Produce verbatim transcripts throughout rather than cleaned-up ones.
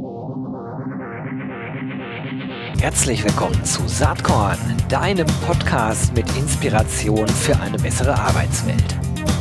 Herzlich willkommen zu Saatkorn, deinem Podcast mit Inspiration für eine bessere Arbeitswelt.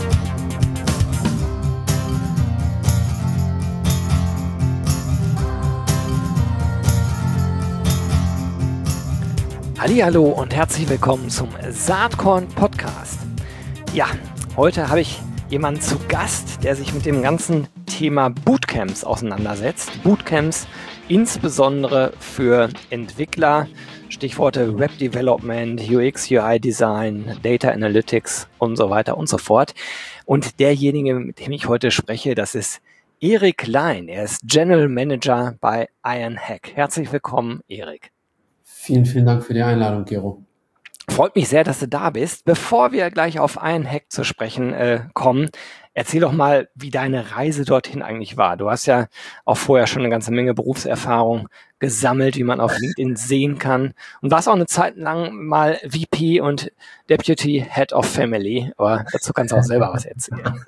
Hallihallo und herzlich willkommen zum Saatkorn Podcast. Ja, heute habe ich jemanden zu Gast, der sich mit dem ganzen Thema Bootcamps auseinandersetzt. Bootcamps insbesondere für Entwickler, Stichworte Web Development, U X, U I Design, Data Analytics und so weiter und so fort. Und derjenige, mit dem ich heute spreche, das ist Erik Lein. Er ist General Manager bei Ironhack. Herzlich willkommen, Erik. Vielen, vielen Dank für die Einladung, Gero. Freut mich sehr, dass du da bist. Bevor wir gleich auf Ironhack zu sprechen äh, kommen, erzähl doch mal, wie deine Reise dorthin eigentlich war. Du hast ja auch vorher schon eine ganze Menge Berufserfahrung gesammelt, wie man auf LinkedIn sehen kann. Und warst auch eine Zeit lang mal V P und Deputy Head of Family. Aber dazu kannst du auch selber was erzählen.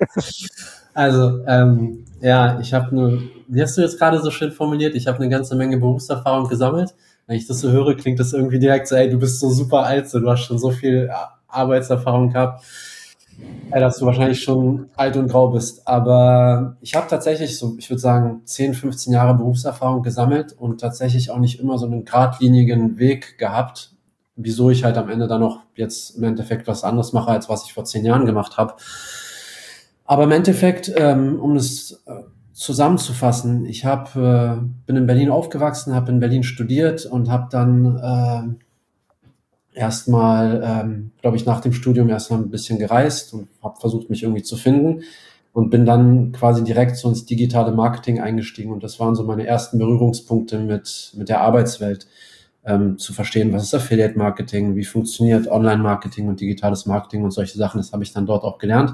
Also, ähm, ja, ich habe eine, wie hast du jetzt gerade so schön formuliert, ich habe eine ganze Menge Berufserfahrung gesammelt. Wenn ich das so höre, klingt das irgendwie direkt so, ey, du bist so super alt, so, du hast schon so viel Arbeitserfahrung gehabt, ey, dass du wahrscheinlich schon alt und grau bist. Aber ich habe tatsächlich so, ich würde sagen, zehn, fünfzehn Jahre Berufserfahrung gesammelt und tatsächlich auch nicht immer so einen geradlinigen Weg gehabt, wieso ich halt am Ende dann noch jetzt im Endeffekt was anderes mache, als was ich vor zehn Jahren gemacht habe. Aber im Endeffekt, ähm, um das äh, zusammenzufassen, ich hab, äh, bin in Berlin aufgewachsen, habe in Berlin studiert und habe dann äh, erstmal, ähm, glaube ich, nach dem Studium erstmal ein bisschen gereist und habe versucht, mich irgendwie zu finden und bin dann quasi direkt so ins digitale Marketing eingestiegen. Und das waren so meine ersten Berührungspunkte mit, mit der Arbeitswelt, ähm, zu verstehen, was ist Affiliate-Marketing, wie funktioniert Online-Marketing und digitales Marketing und solche Sachen. Das habe ich dann dort auch gelernt.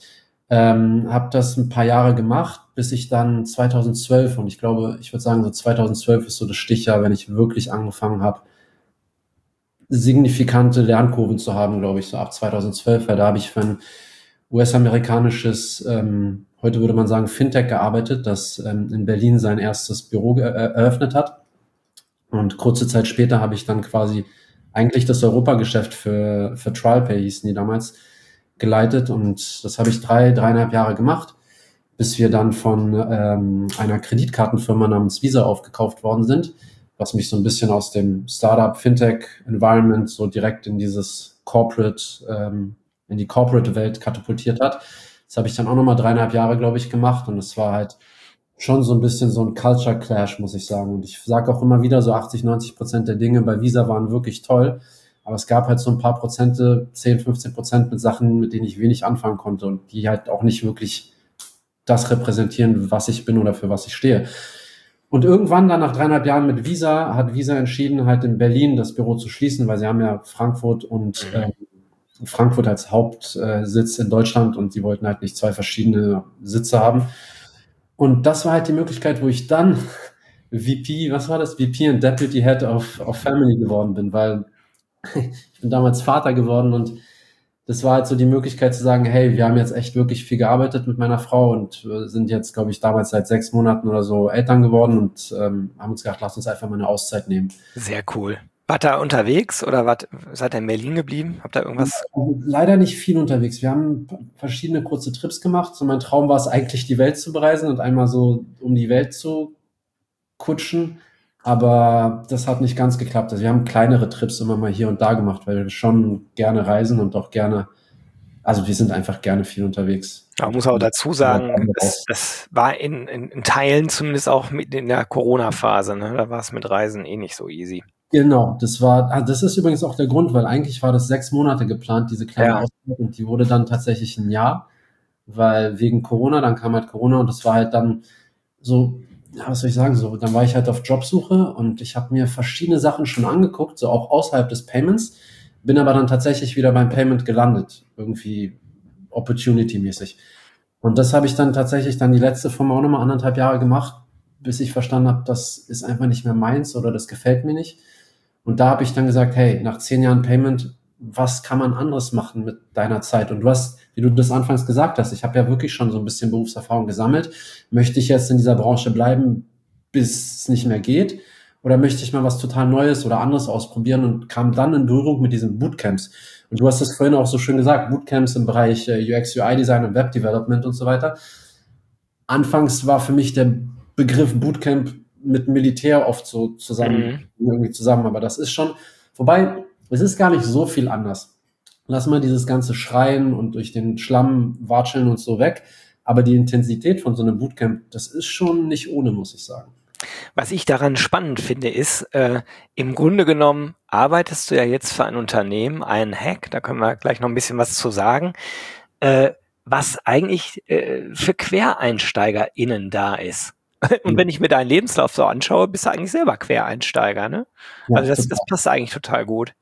Ähm, habe das ein paar Jahre gemacht, bis ich dann zweitausendzwölf, und ich glaube, ich würde sagen, so zweitausendzwölf ist so das Stichjahr, wenn ich wirklich angefangen habe, signifikante Lernkurven zu haben, glaube ich, so ab zweitausendzwölf, weil da habe ich für ein U S-amerikanisches, ähm, heute würde man sagen, Fintech gearbeitet, das ähm, in Berlin sein erstes Büro ge- äh, eröffnet hat. Und kurze Zeit später habe ich dann quasi eigentlich das Europageschäft für, für TrialPay, hießen die damals, geleitet, und das habe ich drei, dreieinhalb Jahre gemacht, bis wir dann von ähm, einer Kreditkartenfirma namens Visa aufgekauft worden sind, was mich so ein bisschen aus dem Startup-Fintech-Environment so direkt in dieses Corporate, ähm, in die Corporate-Welt katapultiert hat. Das habe ich dann auch nochmal dreieinhalb Jahre, glaube ich, gemacht, und es war halt schon so ein bisschen so ein Culture Clash, muss ich sagen. Und ich sage auch immer wieder, so achtzig, neunzig Prozent der Dinge bei Visa waren wirklich toll. Aber es gab halt so ein paar Prozente, zehn, fünfzehn Prozent mit Sachen, mit denen ich wenig anfangen konnte und die halt auch nicht wirklich das repräsentieren, was ich bin oder für was ich stehe. Und irgendwann dann nach dreieinhalb Jahren mit Visa hat Visa entschieden, halt in Berlin das Büro zu schließen, weil sie haben ja Frankfurt und äh, Frankfurt als Hauptsitz in Deutschland und die wollten halt nicht zwei verschiedene Sitze haben. Und das war halt die Möglichkeit, wo ich dann V P, was war das? V P und Deputy Head of, of Family geworden bin, weil ich bin damals Vater geworden und das war halt so die Möglichkeit zu sagen, hey, wir haben jetzt echt wirklich viel gearbeitet mit meiner Frau und äh, sind jetzt, glaube ich, damals seit sechs Monaten oder so Eltern geworden und ähm, haben uns gedacht, lass uns einfach mal eine Auszeit nehmen. Sehr cool. Wart ihr unterwegs oder wart, seid ihr in Berlin geblieben? Habt ihr irgendwas? Leider nicht viel unterwegs. Wir haben verschiedene kurze Trips gemacht. So mein Traum war es eigentlich, die Welt zu bereisen und einmal so um die Welt zu kutschen. Aber das hat nicht ganz geklappt. Also wir haben kleinere Trips immer mal hier und da gemacht, weil wir schon gerne reisen und auch gerne, also wir sind einfach gerne viel unterwegs. Man muss auch dazu sagen, das, das war in, in, in Teilen zumindest auch mit in der Corona-Phase, ne? Da war es mit Reisen eh nicht so easy. Genau, das war, das ist übrigens auch der Grund, weil eigentlich war das sechs Monate geplant, diese kleine Ja. Auszeit, und die wurde dann tatsächlich ein Jahr, weil wegen Corona, dann kam halt Corona und das war halt dann so, ja, was soll ich sagen, so, dann war ich halt auf Jobsuche und ich habe mir verschiedene Sachen schon angeguckt, so auch außerhalb des Payments, bin aber dann tatsächlich wieder beim Payment gelandet, irgendwie Opportunity-mäßig. Und das habe ich dann tatsächlich dann die letzte Firma auch nochmal anderthalb Jahre gemacht, bis ich verstanden habe, das ist einfach nicht mehr meins oder das gefällt mir nicht. Und da habe ich dann gesagt, hey, nach zehn Jahren Payment, was kann man anderes machen mit deiner Zeit? Und du hast, wie du das anfangs gesagt hast, ich habe ja wirklich schon so ein bisschen Berufserfahrung gesammelt. Möchte ich jetzt in dieser Branche bleiben? bis es nicht mehr geht? Oder möchte ich mal was total Neues oder anderes ausprobieren und kam dann in Berührung mit diesen Bootcamps? Und du hast es vorhin auch so schön gesagt, Bootcamps im Bereich äh, U X, U I-Design und Web-Development und so weiter. Anfangs war für mich der Begriff Bootcamp mit Militär oft so zusammen, mhm. irgendwie zusammen, aber das ist schon, wobei, es ist gar nicht so viel anders. Lass mal dieses ganze Schreien und durch den Schlamm watscheln und so weg, aber die Intensität von so einem Bootcamp, das ist schon nicht ohne, muss ich sagen. Was ich daran spannend finde, ist, äh, im Grunde genommen arbeitest du ja jetzt für ein Unternehmen, einen Hack, da können wir gleich noch ein bisschen was zu sagen, äh, was eigentlich äh, für QuereinsteigerInnen da ist. Und wenn ich mir deinen Lebenslauf so anschaue, bist du eigentlich selber Quereinsteiger, ne? Ja, also das, das passt eigentlich total gut.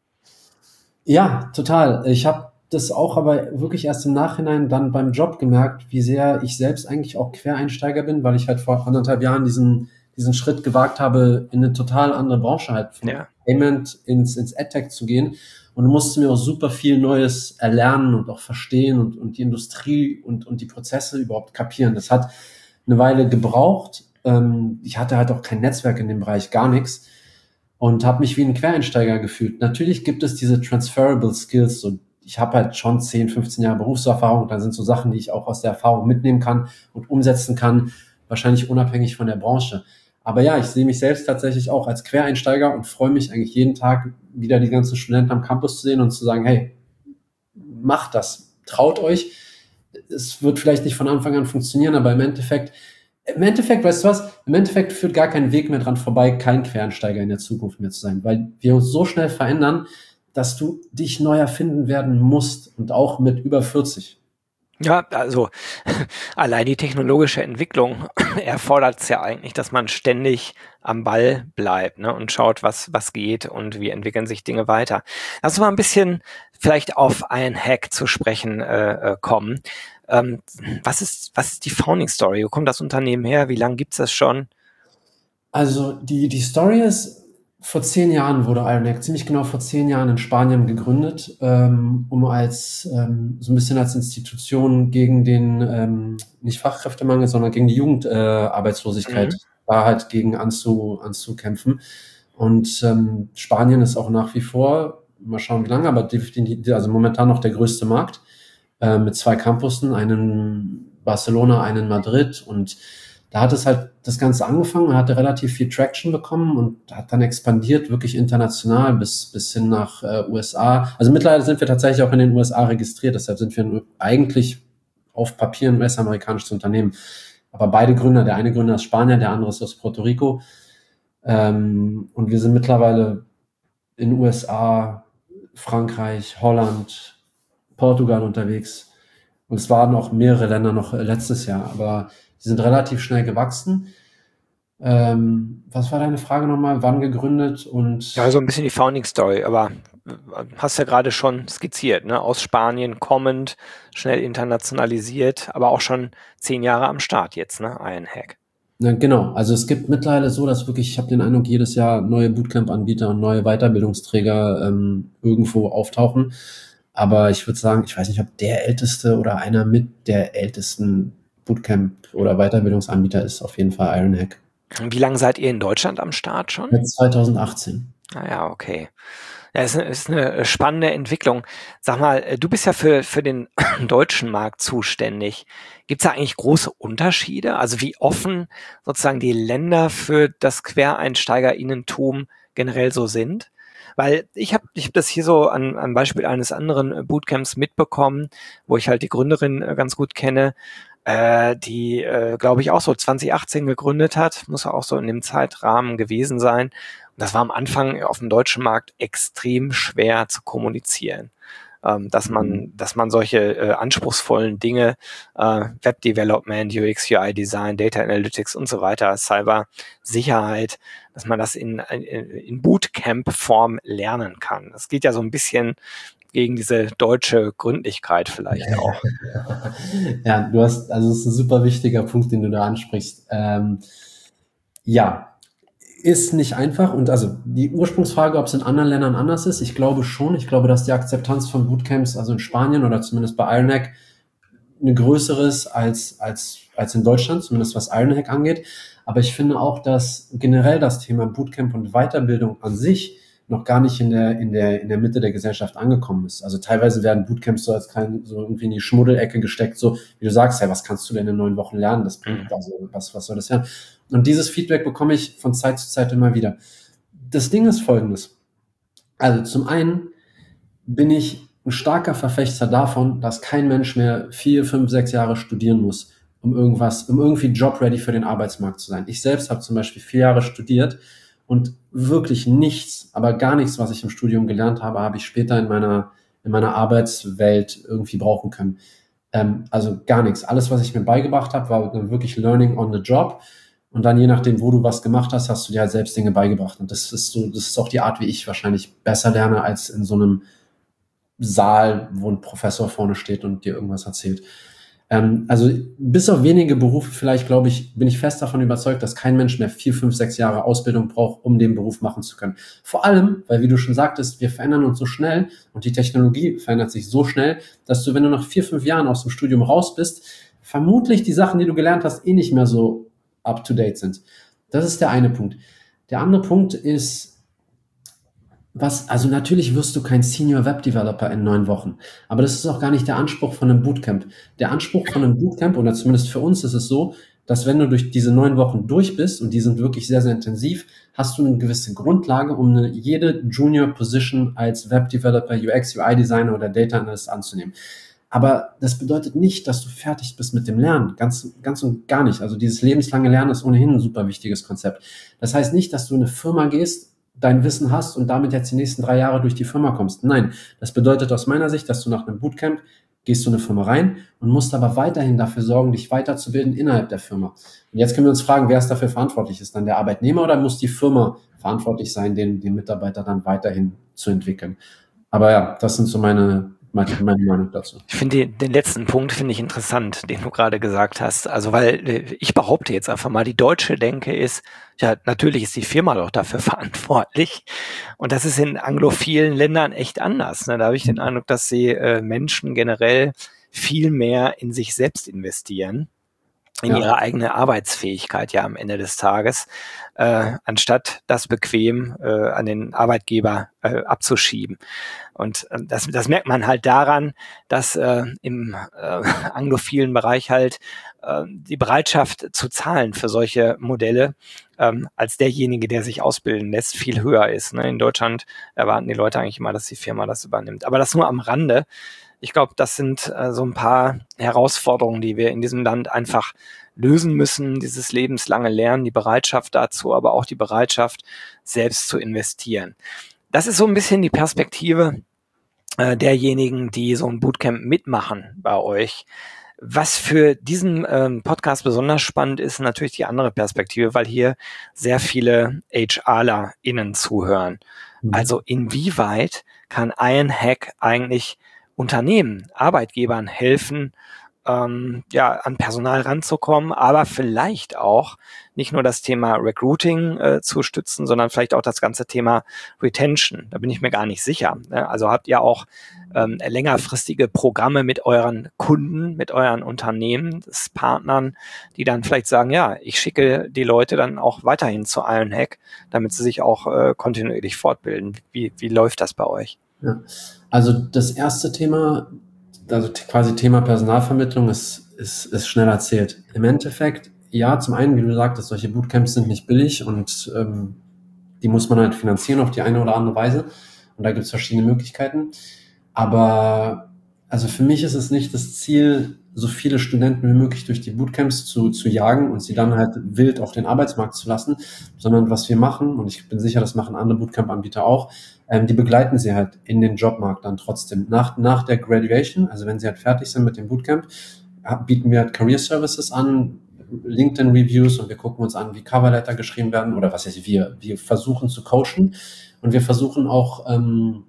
Ja, total. Ich habe das auch aber wirklich erst im Nachhinein dann beim Job gemerkt, wie sehr ich selbst eigentlich auch Quereinsteiger bin, weil ich halt vor anderthalb Jahren diesen diesen Schritt gewagt habe, in eine total andere Branche halt von ja. Payment ins, ins AdTech zu gehen. Und musste mir auch super viel Neues erlernen und auch verstehen und, und die Industrie und, und die Prozesse überhaupt kapieren. Das hat eine Weile gebraucht. Ähm, ich hatte halt auch kein Netzwerk in dem Bereich, gar nichts. Und habe mich wie ein Quereinsteiger gefühlt. Natürlich gibt es diese transferable Skills. So, ich habe halt schon zehn, fünfzehn Jahre Berufserfahrung. Da sind so Sachen, die ich auch aus der Erfahrung mitnehmen kann und umsetzen kann. Wahrscheinlich unabhängig von der Branche. Aber ja, ich sehe mich selbst tatsächlich auch als Quereinsteiger und freue mich eigentlich jeden Tag wieder die ganzen Studenten am Campus zu sehen und zu sagen, hey, macht das, traut euch. Es wird vielleicht nicht von Anfang an funktionieren, aber im Endeffekt, im Endeffekt, weißt du was, im Endeffekt führt gar kein Weg mehr dran vorbei, kein Quereinsteiger in der Zukunft mehr zu sein, weil wir uns so schnell verändern, dass du dich neu erfinden werden musst und auch mit über vierzig. Ja, also allein die technologische Entwicklung erfordert es ja eigentlich, dass man ständig am Ball bleibt, ne, und schaut, was was geht und wie entwickeln sich Dinge weiter. Lass uns mal ein bisschen vielleicht auf einen Hack zu sprechen äh, kommen. Ähm, was ist was ist die Founding Story? Wo kommt das Unternehmen her? Wie lange gibt's das schon? Also die die Story ist, vor zehn Jahren wurde Ironhack, ziemlich genau vor zehn Jahren in Spanien gegründet, ähm, um als ähm, so ein bisschen als Institution gegen den, ähm, nicht Fachkräftemangel, sondern gegen die Jugendarbeitslosigkeit, äh, mhm. da halt gegen anzu, anzukämpfen. Und ähm, Spanien ist auch nach wie vor, mal schauen wie lange, aber definitiv, also momentan noch der größte Markt, äh, mit zwei Campussen, einen in Barcelona, einen in Madrid, und da hat es halt das Ganze angefangen, hatte relativ viel Traction bekommen und hat dann expandiert, wirklich international bis, bis hin nach äh, U S A. Also mittlerweile sind wir tatsächlich auch in den U S A registriert, deshalb sind wir eigentlich auf Papier ein U S-amerikanisches Unternehmen. Aber beide Gründer, der eine Gründer ist Spanier, der andere ist aus Puerto Rico. Ähm, und wir sind mittlerweile in U S A, Frankreich, Holland, Portugal unterwegs. Und es waren auch mehrere Länder noch letztes Jahr, aber die sind relativ schnell gewachsen. Ähm, was war deine Frage nochmal? Wann gegründet? Und ja, so ein bisschen die Founding Story, aber hast ja gerade schon skizziert, ne? Aus Spanien kommend, schnell internationalisiert, aber auch schon zehn Jahre am Start jetzt, ne? Ironhack. Ja, genau. Also es gibt mittlerweile so, dass wirklich, ich habe den Eindruck, jedes Jahr neue Bootcamp-Anbieter und neue Weiterbildungsträger ähm, irgendwo auftauchen. Aber ich würde sagen, ich weiß nicht, ob der älteste oder einer mit der ältesten Bootcamp- oder Weiterbildungsanbieter ist auf jeden Fall Ironhack. Wie lange seid ihr in Deutschland am Start schon? Seit zwanzig achtzehn. Ah ja, okay. Ja, ist eine, ist eine spannende Entwicklung. Sag mal, du bist ja für, für den deutschen Markt zuständig. Gibt es da eigentlich große Unterschiede? Also wie offen sozusagen die Länder für das QuereinsteigerInnentum generell so sind? Weil ich habe ich hab das hier so an, am Beispiel eines anderen Bootcamps mitbekommen, wo ich halt die Gründerin ganz gut kenne, äh, die, äh, glaube ich, auch so zwanzig achtzehn gegründet hat. Muss auch so in dem Zeitrahmen gewesen sein. Und das war am Anfang auf dem deutschen Markt extrem schwer zu kommunizieren. Ähm, dass man, dass man solche äh, anspruchsvollen Dinge, äh, Web Development, U X, U I Design, Data Analytics und so weiter, Cyber Sicherheit, dass man das in, in, in Bootcamp-Form lernen kann. Das geht ja so ein bisschen gegen diese deutsche Gründlichkeit vielleicht auch. Ja, du hast, also es ist ein super wichtiger Punkt, den du da ansprichst. Ähm, ja, ist nicht einfach. Und also die Ursprungsfrage, ob es in anderen Ländern anders ist, ich glaube schon. Ich glaube, dass die Akzeptanz von Bootcamps, also in Spanien oder zumindest bei Ironhack, eine größere ist als, als, als in Deutschland, zumindest was Ironhack angeht. Aber ich finde auch, dass generell das Thema Bootcamp und Weiterbildung an sich noch gar nicht in der, in der, in der Mitte der Gesellschaft angekommen ist. Also teilweise werden Bootcamps so als kein, so irgendwie in die Schmuddelecke gesteckt, so wie du sagst, hey, was kannst du denn in neun Wochen lernen? Das bringt, also, was, was soll das lernen? Und dieses Feedback bekomme ich von Zeit zu Zeit immer wieder. Das Ding ist Folgendes. Also zum einen bin ich ein starker Verfechter davon, dass kein Mensch mehr vier, fünf, sechs Jahre studieren muss, um irgendwas, um irgendwie job-ready für den Arbeitsmarkt zu sein. Ich selbst habe zum Beispiel vier Jahre studiert und wirklich nichts, aber gar nichts, was ich im Studium gelernt habe, habe ich später in meiner, in meiner Arbeitswelt irgendwie brauchen können. Ähm, also gar nichts. Alles, was ich mir beigebracht habe, war dann wirklich Learning on the Job. Und dann je nachdem, wo du was gemacht hast, hast du dir halt selbst Dinge beigebracht. Und das ist so, das ist auch die Art, wie ich wahrscheinlich besser lerne, als in so einem Saal, wo ein Professor vorne steht und dir irgendwas erzählt. Ähm, also bis auf wenige Berufe vielleicht, glaube ich, bin ich fest davon überzeugt, dass kein Mensch mehr vier, fünf, sechs Jahre Ausbildung braucht, um den Beruf machen zu können. Vor allem, weil, wie du schon sagtest, wir verändern uns so schnell und die Technologie verändert sich so schnell, dass du, wenn du nach vier, fünf Jahren aus dem Studium raus bist, vermutlich die Sachen, die du gelernt hast, eh nicht mehr so up-to-date sind. Das ist der eine Punkt. Der andere Punkt ist, was, also natürlich wirst du kein Senior Web Developer in neun Wochen, aber das ist auch gar nicht der Anspruch von einem Bootcamp. Der Anspruch von einem Bootcamp, oder zumindest für uns ist es so, dass wenn du durch diese neun Wochen durch bist, und die sind wirklich sehr, sehr intensiv, hast du eine gewisse Grundlage, um eine, jede Junior Position als Web Developer, U X, U I Designer oder Data Analyst anzunehmen. Aber das bedeutet nicht, dass du fertig bist mit dem Lernen. Ganz, ganz und gar nicht. Also dieses lebenslange Lernen ist ohnehin ein super wichtiges Konzept. Das heißt nicht, dass du in eine Firma gehst, dein Wissen hast und damit jetzt die nächsten drei Jahre durch die Firma kommst. Nein, das bedeutet aus meiner Sicht, dass du nach einem Bootcamp gehst du in eine Firma rein und musst aber weiterhin dafür sorgen, dich weiterzubilden innerhalb der Firma. Und jetzt können wir uns fragen, wer ist dafür verantwortlich? Ist dann der Arbeitnehmer oder muss die Firma verantwortlich sein, den, den Mitarbeiter dann weiterhin zu entwickeln? Aber ja, das sind so meine, meine, meine Meinung dazu. Ich finde den, den letzten Punkt finde ich interessant, den du gerade gesagt hast. Also weil äh, ich behaupte jetzt einfach mal, die deutsche Denke ist, ja, natürlich ist die Firma doch dafür verantwortlich. Und das ist in anglophilen Ländern echt anders. Ne? Da habe ich den Eindruck, dass sie äh, Menschen generell viel mehr in sich selbst investieren, in ja. ihre eigene Arbeitsfähigkeit ja am Ende des Tages, äh, anstatt das bequem äh, an den Arbeitgeber äh, abzuschieben. Und äh, das, das merkt man halt daran, dass äh, im äh, anglophilen Bereich halt äh, die Bereitschaft zu zahlen für solche Modelle ähm, als derjenige, der sich ausbilden lässt, viel höher ist. Ne? In Deutschland erwarten die Leute eigentlich immer, dass die Firma das übernimmt. Aber das nur am Rande. Ich glaube, das sind äh, so ein paar Herausforderungen, die wir in diesem Land einfach lösen müssen. Dieses lebenslange Lernen, die Bereitschaft dazu, aber auch die Bereitschaft, selbst zu investieren. Das ist so ein bisschen die Perspektive äh, derjenigen, die so ein Bootcamp mitmachen bei euch. Was für diesen ähm, Podcast besonders spannend ist, natürlich die andere Perspektive, weil hier sehr viele HRlerInnen zuhören. Mhm. Also inwieweit kann Ironhack eigentlich Unternehmen, Arbeitgebern helfen, ähm, ja, an Personal ranzukommen, aber vielleicht auch nicht nur das Thema Recruiting äh, zu stützen, sondern vielleicht auch das ganze Thema Retention. Da bin ich mir gar nicht sicher. Ne? Also habt ihr auch ähm, längerfristige Programme mit euren Kunden, mit euren Unternehmenspartnern, die dann vielleicht sagen, ja, ich schicke die Leute dann auch weiterhin zu Ironhack, damit sie sich auch äh, kontinuierlich fortbilden. Wie, wie läuft das bei euch? Ja. Also das erste Thema, also quasi Thema Personalvermittlung ist, ist, ist schnell erzählt. Im Endeffekt, ja, zum einen, wie du sagtest, solche Bootcamps sind nicht billig und ähm, die muss man halt finanzieren auf die eine oder andere Weise. Und da gibt es verschiedene Möglichkeiten. Aber also für mich ist es nicht das Ziel, so viele Studenten wie möglich durch die Bootcamps zu, zu jagen und sie dann halt wild auf den Arbeitsmarkt zu lassen, sondern was wir machen, und ich bin sicher, das machen andere Bootcamp-Anbieter auch, ähm, die begleiten sie halt in den Jobmarkt dann trotzdem. Nach, nach der Graduation, also wenn sie halt fertig sind mit dem Bootcamp, bieten wir halt Career Services an, LinkedIn-Reviews, und wir gucken uns an, wie Coverletter geschrieben werden, oder was heißt, wir, wir versuchen zu coachen, und wir versuchen auch, ähm,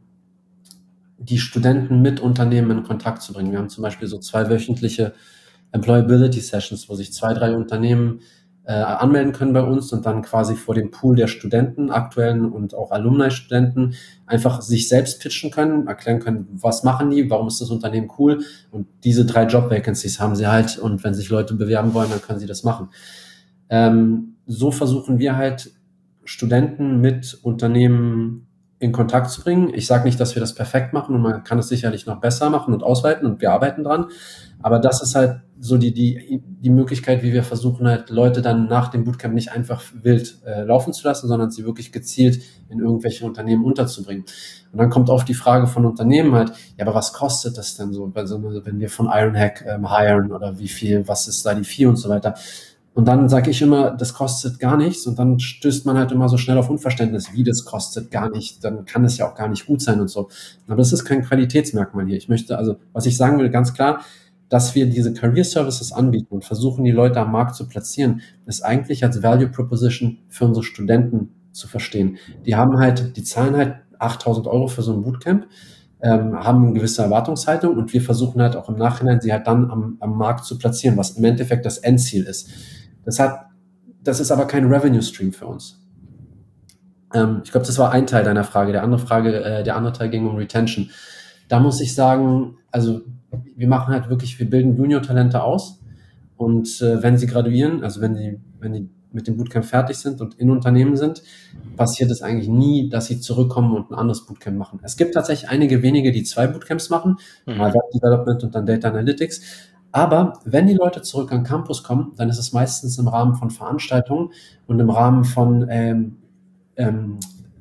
die Studenten mit Unternehmen in Kontakt zu bringen. Wir haben zum Beispiel so zwei wöchentliche Employability Sessions, wo sich zwei, drei Unternehmen äh, anmelden können bei uns und dann quasi vor dem Pool der Studenten, aktuellen und auch Alumni-Studenten, einfach sich selbst pitchen können, erklären können, was machen die, warum ist das Unternehmen cool, und diese drei Job-Vacancies haben sie halt, und wenn sich Leute bewerben wollen, dann können sie das machen. Ähm, so versuchen wir halt, Studenten mit Unternehmen in Kontakt zu bringen. Ich sage nicht, dass wir das perfekt machen, und man kann es sicherlich noch besser machen und ausweiten, und wir arbeiten dran. Aber das ist halt so die, die, die Möglichkeit, wie wir versuchen, halt Leute dann nach dem Bootcamp nicht einfach wild äh, laufen zu lassen, sondern sie wirklich gezielt in irgendwelche Unternehmen unterzubringen. Und dann kommt oft die Frage von Unternehmen halt, ja, aber was kostet das denn so, also, wenn wir von Ironhack ähm, hiren, oder wie viel, was ist da die Fee und so weiter. Und dann sage ich immer, das kostet gar nichts, und dann stößt man halt immer so schnell auf Unverständnis, wie das kostet gar nicht, dann kann es ja auch gar nicht gut sein und so. Aber das ist kein Qualitätsmerkmal hier. Ich möchte also, was ich sagen will, ganz klar, dass wir diese Career Services anbieten und versuchen, die Leute am Markt zu platzieren, ist eigentlich als Value Proposition für unsere Studenten zu verstehen. Die haben halt, die zahlen halt achttausend Euro für so ein Bootcamp, ähm, haben eine gewisse Erwartungshaltung, und wir versuchen halt auch im Nachhinein, sie halt dann am, am Markt zu platzieren, was im Endeffekt das Endziel ist. Das hat, das ist aber kein Revenue Stream für uns. Ähm, ich glaube, das war ein Teil deiner Frage. Der andere Frage, äh, der andere Teil ging um Retention. Da muss ich sagen, also wir machen halt wirklich, wir bilden Junior-Talente aus, und äh, wenn sie graduieren, also wenn die, wenn die mit dem Bootcamp fertig sind und in Unternehmen sind, passiert es eigentlich nie, dass sie zurückkommen und ein anderes Bootcamp machen. Es gibt tatsächlich einige wenige, die zwei Bootcamps machen, mhm. mal Web Development und dann Data Analytics. Aber wenn die Leute zurück an Campus kommen, dann ist es meistens im Rahmen von Veranstaltungen und im Rahmen von ähm, ähm,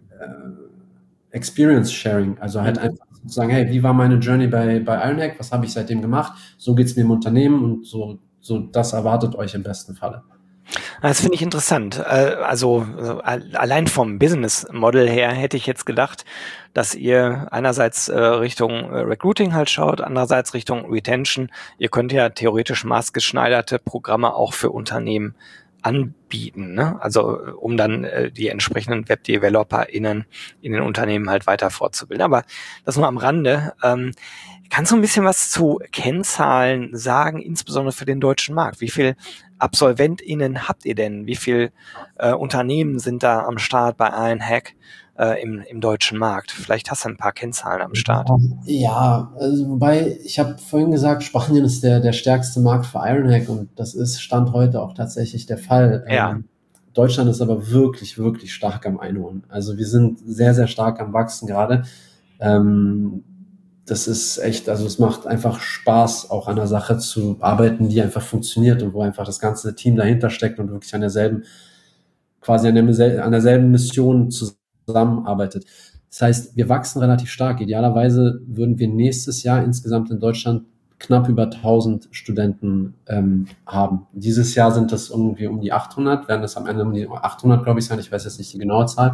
äh, Experience Sharing. Also halt einfach sagen, hey, wie war meine Journey bei, bei Ironhack? Was habe ich seitdem gemacht? So geht es mir im Unternehmen, und so, so das erwartet euch im besten Falle. Das finde ich interessant. Also allein vom Business Model her hätte ich jetzt gedacht, dass ihr einerseits Richtung Recruiting halt schaut, andererseits Richtung Retention. Ihr könnt ja theoretisch maßgeschneiderte Programme auch für Unternehmen anbieten, ne? Also um dann die entsprechenden Web-DeveloperInnen in den Unternehmen halt weiter fortzubilden. Aber das nur am Rande. Ähm, kannst du ein bisschen was zu Kennzahlen sagen, insbesondere für den deutschen Markt? Wie viel AbsolventInnen habt ihr denn? Wie viel äh, Unternehmen sind da am Start bei Ironhack äh, im, im deutschen Markt? Vielleicht hast du ein paar Kennzahlen am Start. Ja, also wobei, ich habe vorhin gesagt, Spanien ist der, der stärkste Markt für Ironhack, und das ist Stand heute auch tatsächlich der Fall. Ja. Ähm, Deutschland ist aber wirklich, wirklich stark am Einholen. Also wir sind sehr, sehr stark am Wachsen gerade. Ähm, das ist echt, also es macht einfach Spaß, auch an der Sache zu arbeiten, die einfach funktioniert und wo einfach das ganze Team dahinter steckt und wirklich an derselben, quasi an, der, an derselben Mission zusammenarbeitet. Das heißt, wir wachsen relativ stark. Idealerweise würden wir nächstes Jahr insgesamt in Deutschland knapp über tausend Studenten ähm, haben. Dieses Jahr sind das irgendwie um die achthundert, werden das am Ende um die achthundert, glaube ich, sein. Ich weiß jetzt nicht die genaue Zahl.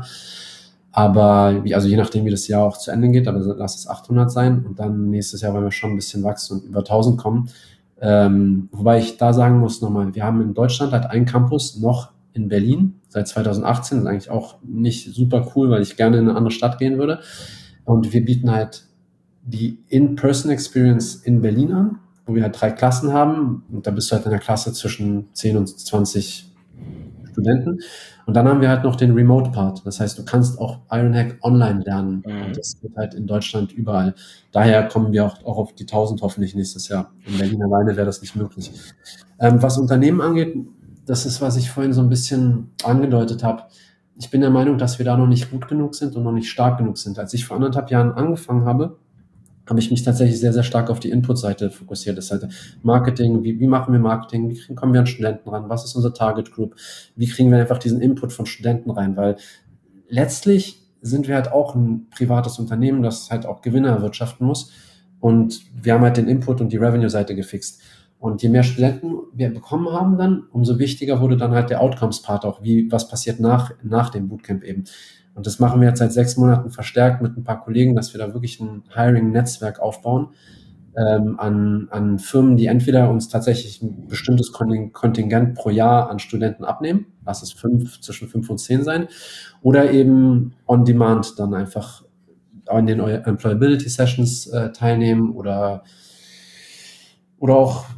Aber, wie, also je nachdem, wie das Jahr auch zu Ende geht, aber lass es achthundert sein. Und dann nächstes Jahr wollen wir schon ein bisschen wachsen und über tausend kommen. Ähm, wobei ich da sagen muss nochmal, wir haben in Deutschland halt einen Campus noch in Berlin seit zweitausendachtzehn. Das ist eigentlich auch nicht super cool, weil ich gerne in eine andere Stadt gehen würde. Und wir bieten halt die In-Person-Experience in Berlin an, wo wir halt drei Klassen haben. Und da bist du halt in einer Klasse zwischen zehn und zwanzig Studenten. Und dann haben wir halt noch den Remote-Part. Das heißt, du kannst auch Ironhack online lernen. Mhm. Und das geht halt in Deutschland überall. Daher kommen wir auch, auch auf die tausend hoffentlich nächstes Jahr. In Berlin alleine wäre das nicht möglich. Ähm, was Unternehmen angeht, das ist, was ich vorhin so ein bisschen angedeutet habe. Ich bin der Meinung, dass wir da noch nicht gut genug sind und noch nicht stark genug sind. Als ich vor anderthalb Jahren angefangen habe, habe ich mich tatsächlich sehr, sehr stark auf die Input-Seite fokussiert. Das heißt Marketing, wie, wie machen wir Marketing, wie kriegen, kommen wir an Studenten ran, was ist unsere Target Group, wie kriegen wir einfach diesen Input von Studenten rein, weil letztlich sind wir halt auch ein privates Unternehmen, das halt auch Gewinne erwirtschaften muss, und wir haben halt den Input und die Revenue-Seite gefixt. Und je mehr Studenten wir bekommen haben dann, umso wichtiger wurde dann halt der Outcomes-Part auch, wie, was passiert nach, nach dem Bootcamp eben. Und das machen wir jetzt seit sechs Monaten verstärkt mit ein paar Kollegen, dass wir da wirklich ein Hiring-Netzwerk aufbauen ähm, an, an Firmen, die entweder uns tatsächlich ein bestimmtes Kontingent pro Jahr an Studenten abnehmen, lass es fünf, zwischen fünf und zehn sein, oder eben on demand dann einfach an den Employability Sessions äh, teilnehmen oder, oder auch ja,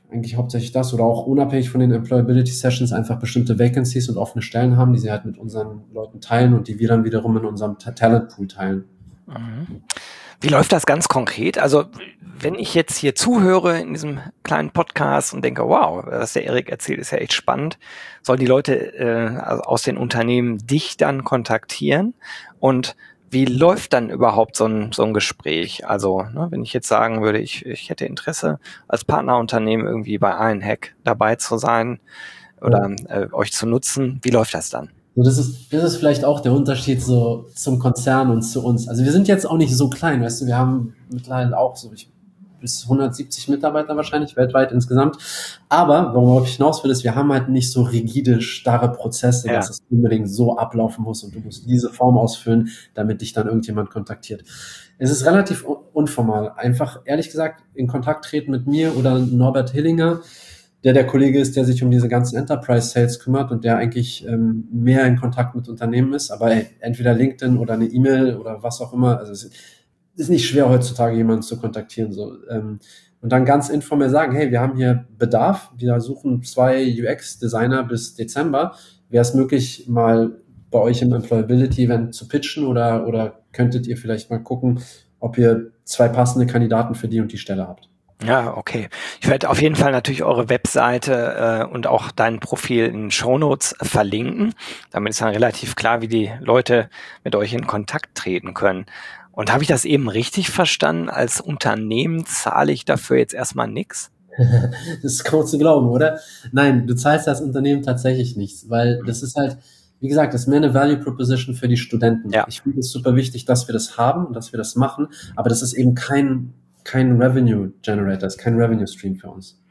eigentlich hauptsächlich das oder auch unabhängig von den Employability Sessions einfach bestimmte Vacancies und offene Stellen haben, die sie halt mit unseren Leuten teilen und die wir dann wiederum in unserem Talent Pool teilen. Mhm. Wie läuft das ganz konkret? Also wenn ich jetzt hier zuhöre in diesem kleinen Podcast und denke, wow, was der Erik erzählt, ist ja echt spannend, sollen die Leute äh, aus den Unternehmen dich dann kontaktieren? Und wie läuft dann überhaupt so ein, so ein Gespräch? Also ne, wenn ich jetzt sagen würde, ich, ich hätte Interesse, als Partnerunternehmen irgendwie bei Ironhack dabei zu sein oder ja. äh, euch zu nutzen, wie läuft das dann? So, das ist, das ist vielleicht auch der Unterschied so zum Konzern und zu uns. Also wir sind jetzt auch nicht so klein, weißt du, wir haben mittlerweile auch so ich, bis hundertsiebzig Mitarbeiter wahrscheinlich weltweit insgesamt. Aber worauf ich hinaus will, ist, wir haben halt nicht so rigide, starre Prozesse, ja. dass es unbedingt so ablaufen muss und du musst diese Form ausfüllen, damit dich dann irgendjemand kontaktiert. Es ist relativ unformal. Einfach, ehrlich gesagt, in Kontakt treten mit mir oder Norbert Hillinger, der der Kollege ist, der sich um diese ganzen Enterprise-Sales kümmert und der eigentlich ähm, mehr in Kontakt mit Unternehmen ist, aber ey, entweder LinkedIn oder eine E-Mail oder was auch immer, also es ist nicht schwer heutzutage, jemanden zu kontaktieren. So. Ähm, und dann ganz informell sagen, hey, wir haben hier Bedarf, wir suchen zwei U X-Designer bis Dezember, wäre es möglich, mal bei euch im Employability-Event zu pitchen oder, oder könntet ihr vielleicht mal gucken, ob ihr zwei passende Kandidaten für die und die Stelle habt? Ja, okay. Ich werde auf jeden Fall natürlich eure Webseite äh, und auch dein Profil in den Shownotes verlinken. Damit ist dann relativ klar, wie die Leute mit euch in Kontakt treten können. Und habe ich das eben richtig verstanden? Als Unternehmen zahle ich dafür jetzt erstmal nichts? Das ist kaum zu glauben, oder? Nein, du zahlst als Unternehmen tatsächlich nichts, weil das ist halt, wie gesagt, das ist mehr eine Value Proposition für die Studenten. Ja. Ich finde es super wichtig, dass wir das haben und dass wir das machen, aber das ist eben kein kein Revenue Generator, ist kein Revenue Stream für uns.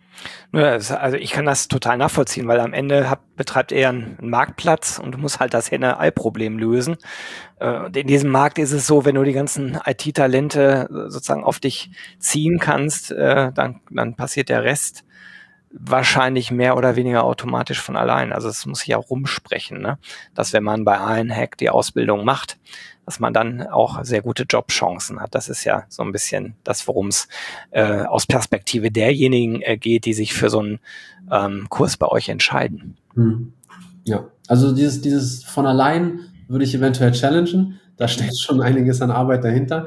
Also ich kann das total nachvollziehen, weil am Ende hab, betreibt er einen Marktplatz und du musst halt das Henne-Ei-Problem lösen. Und in diesem Markt ist es so, wenn du die ganzen I T-Talente sozusagen auf dich ziehen kannst, dann, dann passiert der Rest wahrscheinlich mehr oder weniger automatisch von allein. Also es muss sich auch rumsprechen, ne? Dass wenn man bei Ironhack die Ausbildung macht, dass man dann auch sehr gute Jobchancen hat. Das ist ja so ein bisschen das, worum es äh, aus Perspektive derjenigen äh, geht, die sich für so einen ähm, Kurs bei euch entscheiden. Hm. Ja, also dieses, dieses von allein würde ich eventuell challengen. Da steht schon einiges an Arbeit dahinter.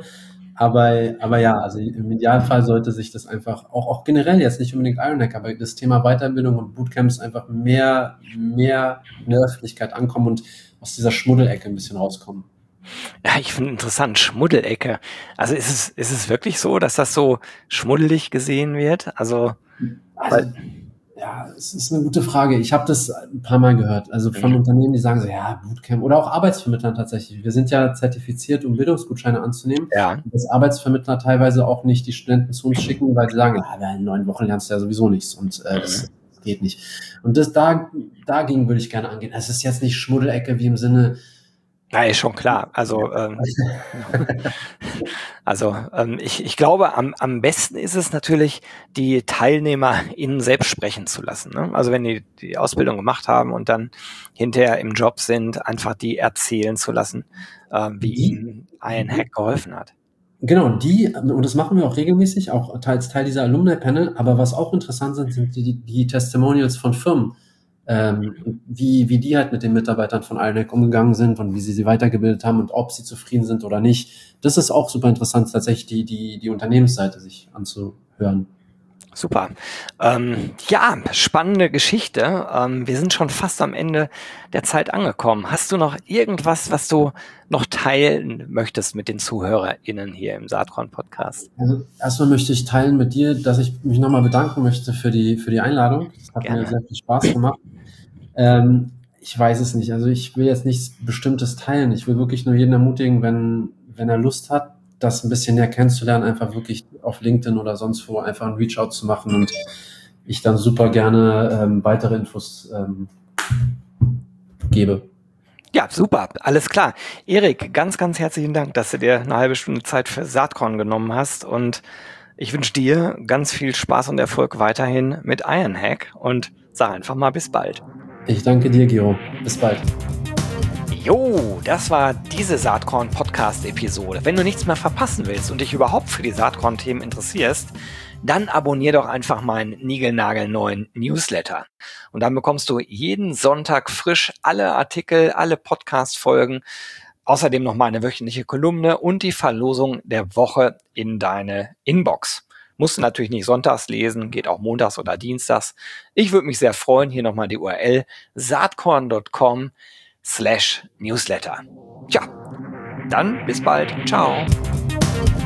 Aber, aber ja, also im Idealfall sollte sich das einfach, auch, auch generell jetzt nicht unbedingt Ironhack, aber das Thema Weiterbildung und Bootcamps einfach mehr, mehr in der Öffentlichkeit ankommen und aus dieser Schmuddelecke ein bisschen rauskommen. Ja, ich finde interessant, Schmuddelecke. Also ist es, ist es wirklich so, dass das so schmuddelig gesehen wird? Also, also weil, ja, es ist eine gute Frage. Ich habe das ein paar Mal gehört. Also von mhm. Unternehmen, die sagen so, ja, Bootcamp oder auch Arbeitsvermittlern tatsächlich. Wir sind ja zertifiziert, um Bildungsgutscheine anzunehmen. Ja. Dass Arbeitsvermittler teilweise auch nicht die Studenten zu uns schicken, weil sie sagen, ja, in neun Wochen lernst du ja sowieso nichts und äh, das mhm. geht nicht. Und das da, dagegen würde ich gerne angehen. Es ist jetzt nicht Schmuddelecke wie im Sinne, ja, ist schon klar. Also, ähm, also ähm, ich, ich glaube, am, am besten ist es natürlich, die TeilnehmerInnen selbst sprechen zu lassen. Ne? Also wenn die die Ausbildung gemacht haben und dann hinterher im Job sind, einfach die erzählen zu lassen, äh, wie die, ihnen Ironhack geholfen hat. Genau, die, und das machen wir auch regelmäßig, auch als Teil dieser Alumni-Panel, aber was auch interessant sind, sind die, die Testimonials von Firmen. Ähm, wie, wie die halt mit den Mitarbeitern von Ironhack umgegangen sind und wie sie sie weitergebildet haben und ob sie zufrieden sind oder nicht. Das ist auch super interessant, tatsächlich die, die, die Unternehmensseite sich anzuhören. Super. Ähm, ja, spannende Geschichte. Ähm, wir sind schon fast am Ende der Zeit angekommen. Hast du noch irgendwas, was du noch teilen möchtest mit den ZuhörerInnen hier im Saatkorn-Podcast? Also erstmal möchte ich teilen mit dir, dass ich mich nochmal bedanken möchte für die, für die Einladung. Das hat Gerne. Mir sehr viel Spaß gemacht. Ähm, ich weiß es nicht. Also ich will jetzt nichts Bestimmtes teilen. Ich will wirklich nur jeden ermutigen, wenn, wenn er Lust hat, das ein bisschen näher kennenzulernen, einfach wirklich auf LinkedIn oder sonst wo einfach einen Reach-out zu machen und ich dann super gerne ähm, weitere Infos ähm, gebe. Ja, super, alles klar. Erik, ganz, ganz herzlichen Dank, dass du dir eine halbe Stunde Zeit für Saatkorn genommen hast und ich wünsche dir ganz viel Spaß und Erfolg weiterhin mit Ironhack und sag einfach mal bis bald. Ich danke dir, Gero. Bis bald. Jo, das war diese Saatkorn-Podcast-Episode. Wenn du nichts mehr verpassen willst und dich überhaupt für die Saatkorn-Themen interessierst, dann abonnier doch einfach meinen niegelnagelneuen Newsletter. Und dann bekommst du jeden Sonntag frisch alle Artikel, alle Podcast-Folgen, außerdem noch meine wöchentliche Kolumne und die Verlosung der Woche in deine Inbox. Musst du natürlich nicht sonntags lesen, geht auch montags oder dienstags. Ich würde mich sehr freuen, hier nochmal die U R L saatkorn punkt com slash newsletter. Tja, dann bis bald. Ciao.